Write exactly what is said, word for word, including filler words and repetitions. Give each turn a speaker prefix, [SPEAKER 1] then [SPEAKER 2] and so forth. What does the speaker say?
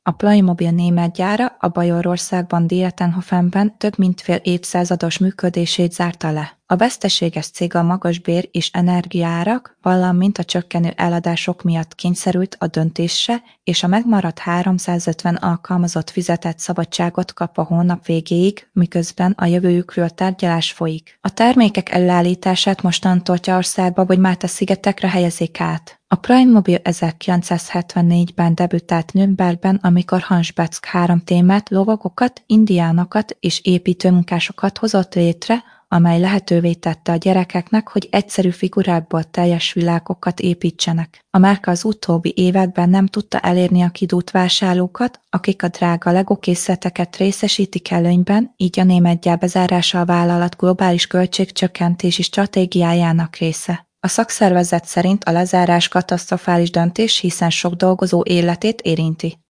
[SPEAKER 1] A Playmobil német gyára a Bajorországban Dietenhofenben több mint fél évszázados működését zárta le. A veszteséges cég a magas bér- és energiaárak, valamint a csökkenő eladások miatt kényszerült a döntésre, és a megmaradt háromszázötven alkalmazott fizetett szabadságot kap a hónap végéig, miközben a jövőjükről tárgyalás folyik. A termékek előállítását mostantól Csehországba vagy Málta-szigetekre helyezik át. A Playmobil ezerkilencszázhetvennégyben debütált Nürnbergben, amikor Hans Beck három témát, lovagokat, indiánokat és építőmunkásokat hozott létre, amely lehetővé tette a gyerekeknek, hogy egyszerű figurákból teljes világokat építsenek. A márka az utóbbi években nem tudta elérni a kidúlt vásárlókat, akik a drága Lego készleteket részesítik előnyben, így a német gyár bezárása a vállalat globális költségcsökkentési stratégiájának része. A szakszervezet szerint a lezárás katasztrofális döntés, hiszen sok dolgozó életét érinti.